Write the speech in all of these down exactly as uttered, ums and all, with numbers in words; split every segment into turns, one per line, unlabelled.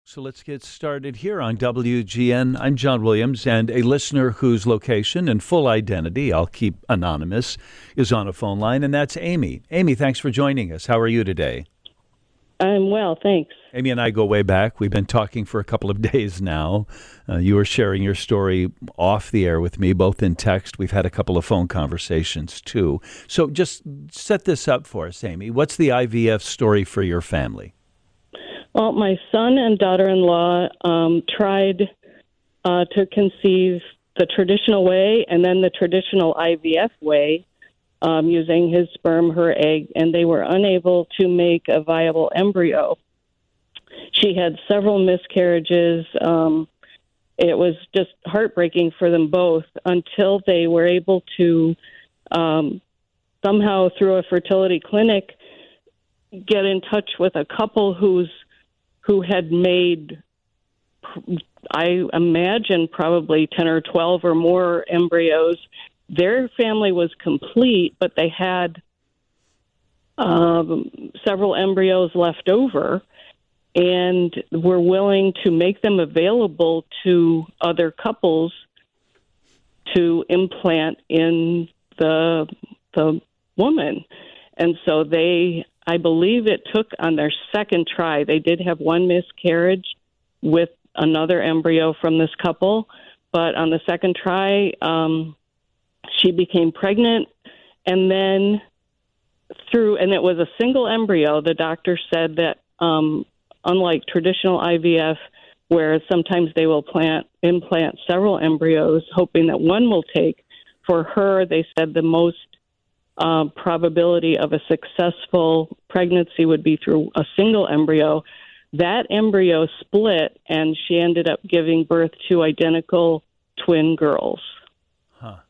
So let's get started here on W G N. I'm John Williams, and a listener whose location and full identity, I'll keep anonymous, is on a phone line, and that's Amy. Amy, thanks for joining us. How are you today?
I'm well, thanks.
Amy and I go way back. We've been talking for a couple of days now. Uh, you were sharing your story off the air with me, both in text. We've had a couple of phone conversations, too. So just set this up for us, Amy. What's the I V F story for your family?
Well, my son and daughter-in-law um, tried uh, to conceive the traditional way and then the traditional I V F way um, using his sperm, her egg, and they were unable to make a viable embryo. She had several miscarriages. Um, it was just heartbreaking for them both until they were able to um, somehow, through a fertility clinic, get in touch with a couple who's who had made, I imagine, probably ten or twelve or more embryos. Their family was complete, but they had um, several embryos left over and were willing to make them available to other couples to implant in the the woman. And so they, I believe it took on their second try, they did have one miscarriage with another embryo from this couple, but on the second try, um, she became pregnant, and then through, and it was a single embryo, the doctor said that um, unlike traditional I V F, where sometimes they will plant implant several embryos, hoping that one will take, for her, they said the most Uh, probability of a successful pregnancy would be through a single embryo. That embryo split, and she ended up giving birth to identical twin girls.
Huh.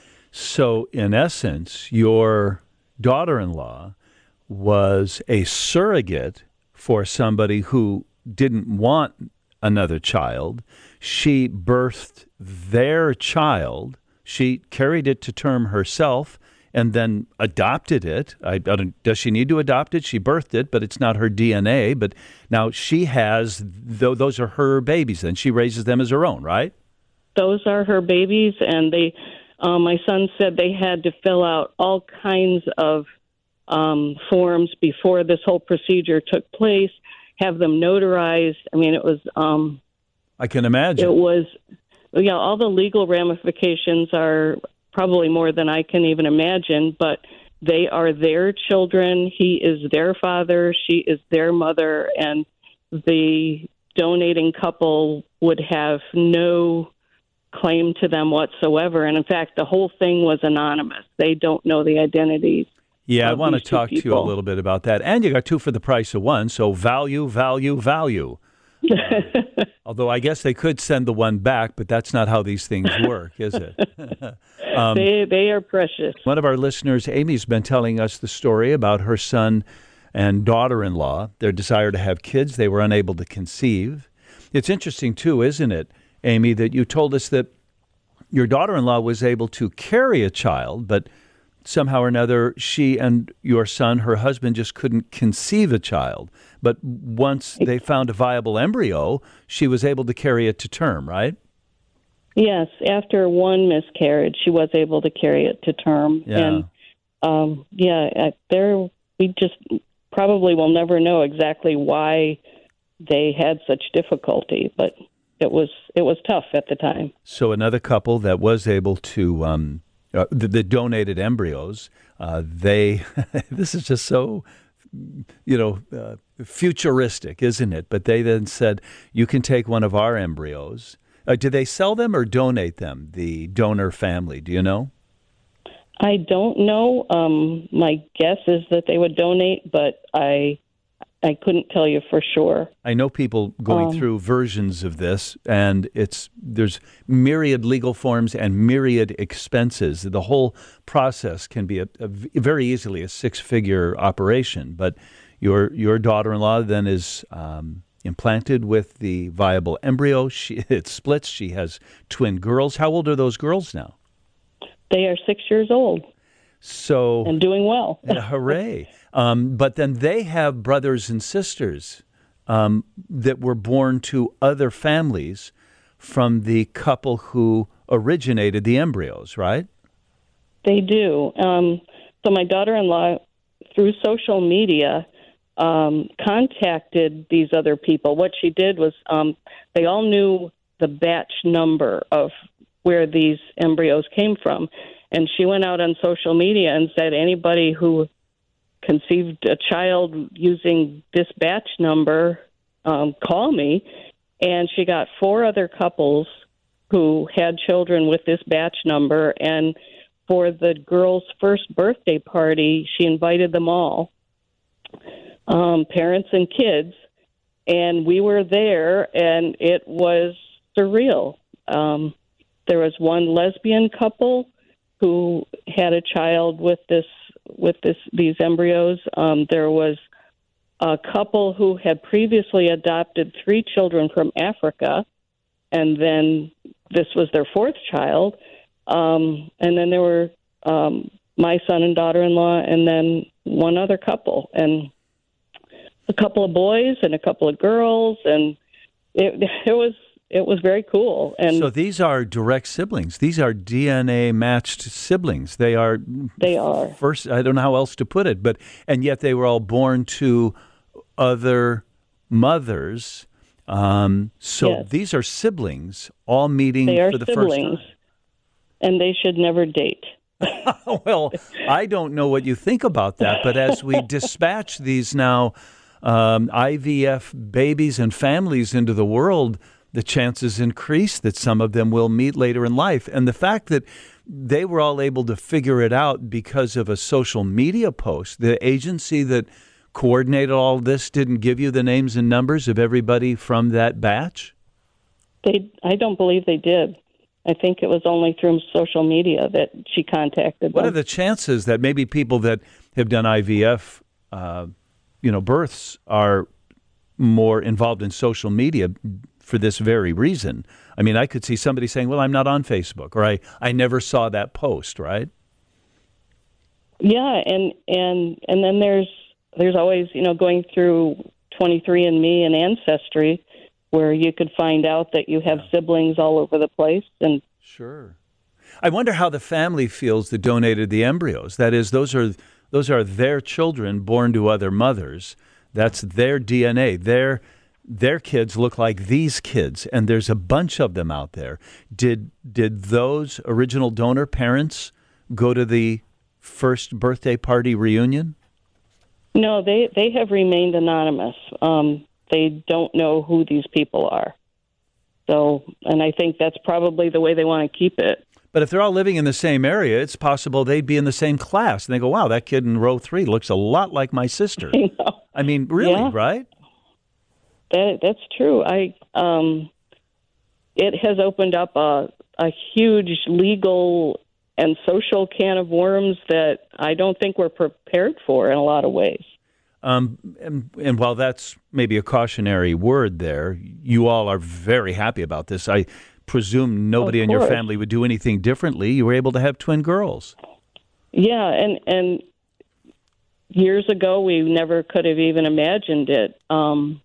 So, in essence, your daughter-in-law was a surrogate for somebody who didn't want another child. She birthed their child. She carried it to term herself and then adopted it. I, I don't, does she need to adopt it? She birthed it, but it's not her D N A. But now she has, th- those are her babies, then. She raises them as her own, right?
Those are her babies, and they, uh, my son said they had to fill out all kinds of um, forms before this whole procedure took place, have them notarized. I mean, it was... Um,
I can imagine.
It was, yeah, all the legal ramifications are probably more than I can even imagine, but they are their children. He is their father. She is their mother. And the donating couple would have no claim to them whatsoever. And in fact, the whole thing was anonymous. They don't know the identities.
Yeah, I want to talk to you a little bit about that. And you got two for the price of one. So value, value, value. Uh, although I guess they could send the one back, but that's not how these things work, is it?
um, they they are precious.
One of our listeners, Amy's been telling us the story about her son and daughter-in-law, their desire to have kids. They were unable to conceive. It's interesting, too, isn't it, Amy, that you told us that your daughter-in-law was able to carry a child, but somehow or another, she and your son, her husband, just couldn't conceive a child. But once they found a viable embryo, she was able to carry it to term, right?
Yes. After one miscarriage, she was able to carry it to term.
Yeah.
And, um, yeah, there we just probably will never know exactly why they had such difficulty, but it was it was tough at the time.
So another couple that was able to... Um, Uh, the, the donated embryos, uh, they, this is just so, you know, uh, futuristic, isn't it? But they then said, you can take one of our embryos. Uh, do they sell them or donate them, the donor family? Do you know?
I don't know. Um, my guess is that they would donate, but I I couldn't tell you for sure.
I know people going
um,
through versions of this, and it's there's myriad legal forms and myriad expenses. The whole process can be a, a very easily a six-figure operation. But your your daughter-in-law then is um, implanted with the viable embryo. She, it splits. She has twin girls. How old are those girls now?
They are six years old.
So
and doing well.
Hooray. Um, but then they have brothers and sisters um, that were born to other families from the couple who originated the embryos, right?
They do. Um, so my daughter-in-law, through social media, um, contacted these other people. What she did was um, they all knew the batch number of where these embryos came from. And she went out on social media and said, anybody who conceived a child using this batch number, um, call me. And she got four other couples who had children with this batch number. And for the girl's first birthday party, she invited them all, um, parents and kids. And we were there, and it was surreal. Um, there was one lesbian couple who had a child with this with this these embryos. Um, there was a couple who had previously adopted three children from Africa, and then this was their fourth child. Um, and then there were um, my son and daughter-in-law, and then one other couple, and a couple of boys and a couple of girls, and it, it was. It was very cool. And
so these are direct siblings. These are D N A matched siblings. They are.
They are.
First, I don't know how else to put it, but and yet they were all born to other mothers. Um, so
yes.
These are siblings all meeting
they are
for the
siblings,
first time.
And they should never date.
Well, I don't know what you think about that, but as we dispatch these now um, I V F babies and families into the world, the chances increase that some of them will meet later in life. And the fact that they were all able to figure it out because of a social media post, the agency that coordinated all this didn't give you the names and numbers of everybody from that batch?
They, I don't believe they did. I think it was only through social media that she contacted them.
What are the chances that maybe people that have done I V F, uh, you know, births are more involved in social media for this very reason? I mean, I could see somebody saying, well, I'm not on Facebook, or I, I never saw that post, right?
Yeah, and, and and then there's there's always, you know, going through twenty-three and me and Ancestry, where you could find out that you have siblings all over the place. And
sure. I wonder how the family feels that donated the embryos. That is, those are those are their children born to other mothers. That's their D N A. Their Their kids look like these kids, and there's a bunch of them out there. Did did those original donor parents go to the first birthday party reunion?
No, they, they have remained anonymous. Um, they don't know who these people are. So, and I think that's probably the way they want to keep it.
But if they're all living in the same area, it's possible they'd be in the same class. And they go, wow, that kid in row three looks a lot like my sister.
I know.
I mean, really,
Yeah.
right?
That that's true. I um, it has opened up a a huge legal and social can of worms that I don't think we're prepared for in a lot of ways.
Um, and, and while that's maybe a cautionary word there, you all are very happy about this. I presume nobody
Of
in your
course.
family would do anything differently. You were able to have twin girls.
Yeah, and and years ago we never could have even imagined it. Um,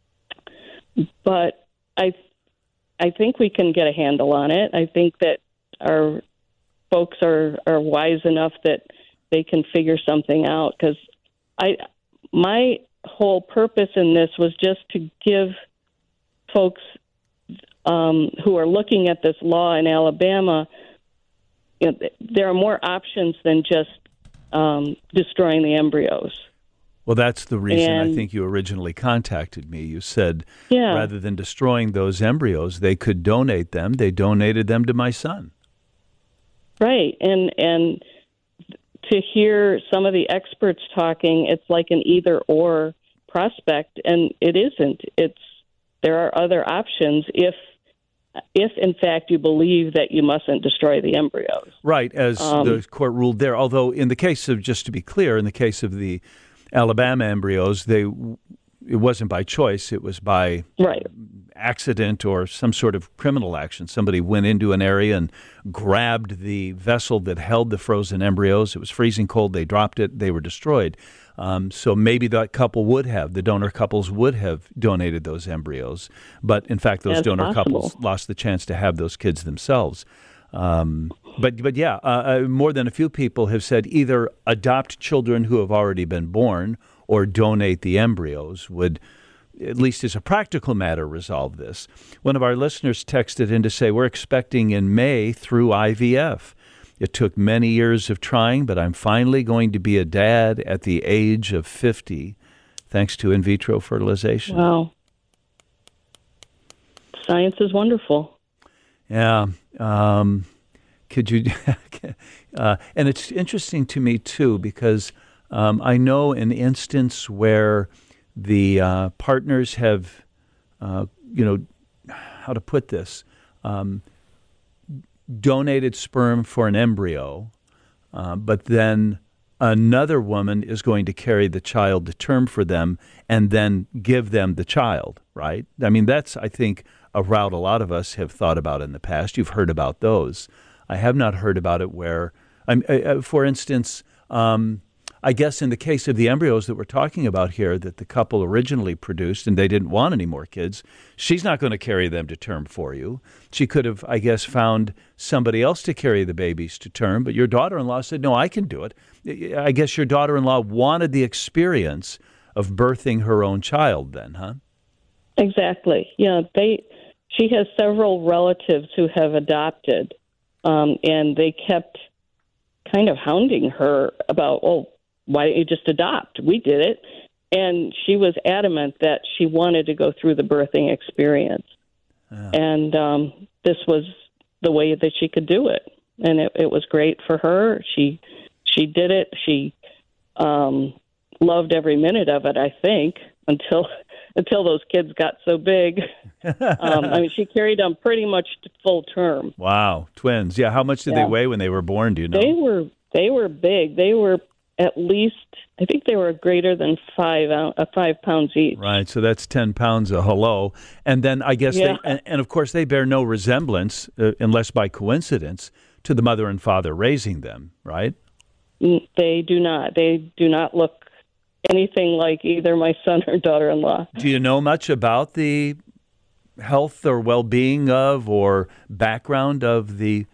but I I think we can get a handle on it. I think that our folks are, are wise enough that they can figure something out, because I my whole purpose in this was just to give folks um, who are looking at this law in Alabama, you know, there are more options than just um, destroying the embryos.
Well, that's the reason I
And-
think you originally contacted me. You said
Yeah.
rather than destroying those embryos, they could donate them. They donated them to my son.
Right, and and to hear some of the experts talking, it's like an either or prospect, and it isn't. It's there are other options if if in fact you believe that you mustn't destroy the embryos.
Right, as
Um,
the court ruled there. Although in the case of, just to be clear, in the case of the Alabama embryos, they it wasn't by choice. It was by
Right.
accident or some sort of criminal action. Somebody went into an area and grabbed the vessel that held the frozen embryos. It was freezing cold. They dropped it. They were destroyed. Um, so maybe that couple would have, the donor couples would have donated those embryos. But in fact, those
That's
donor
possible.
couples lost the chance to have those kids themselves. Um, but but yeah, uh, uh, more than a few people have said either adopt children who have already been born or donate the embryos would, at least as a practical matter, resolve this. One of our listeners texted in to say, we're expecting in May through I V F. It took many years of trying, but I'm finally going to be a dad at the age of fifty, thanks to in vitro fertilization.
Wow. Science is wonderful.
Yeah. Um, could you, uh, and it's interesting to me too, because um, I know an instance where the uh, partners have, uh, you know, how to put this, um, donated sperm for an embryo, uh, but then another woman is going to carry the child to term for them and then give them the child, right? I mean, that's, I think, a route a lot of us have thought about in the past. You've heard about those. I have not heard about it where, um, uh, for instance, um, I guess in the case of the embryos that we're talking about here that the couple originally produced and they didn't want any more kids, she's not going to carry them to term for you. She could have, I guess, found somebody else to carry the babies to term, but your daughter-in-law said, no, I can do it. I guess your daughter-in-law wanted the experience of birthing her own child then, huh?
Exactly. Yeah, they. She has several relatives who have adopted, um, and they kept kind of hounding her about, oh, why don't you just adopt? We did it. And she was adamant that she wanted to go through the birthing experience. Oh. And um, this was the way that she could do it. And it, it was great for her. She she did it. She um, loved every minute of it, I think, until until those kids got so big. um, I mean, she carried them pretty much to full term.
Wow, twins. Yeah, how much did yeah. they weigh when they were born, do you know?
They were they were big. They were at least, I think they were greater than five uh, five pounds each.
Right, so that's ten pounds a hello. And then I guess,
yeah.
they, and, and of course they bear no resemblance, uh, unless by coincidence, to the mother and father raising them, right?
They do not. They do not look anything like either my son or daughter-in-law.
Do you know much about the health or well-being of or background of the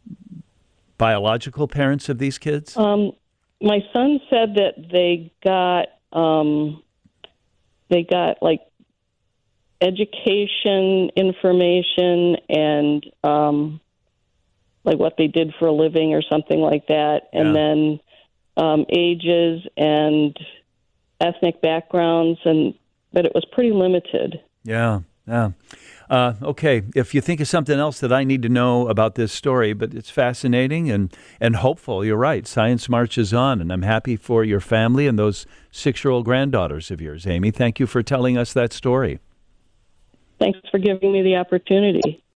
biological parents of these kids?
Um, my son said that they got um, they got like education information and um, like what they did for a living or something like that, and
yeah.
then um, ages and ethnic backgrounds, and but it was pretty limited.
Yeah, yeah. Uh, okay, if you think of something else that I need to know about this story, but it's fascinating and, and hopeful, you're right. Science marches on, and I'm happy for your family and those six-year-old granddaughters of yours, Amy. Thank you for telling us that story.
Thanks for giving me the opportunity.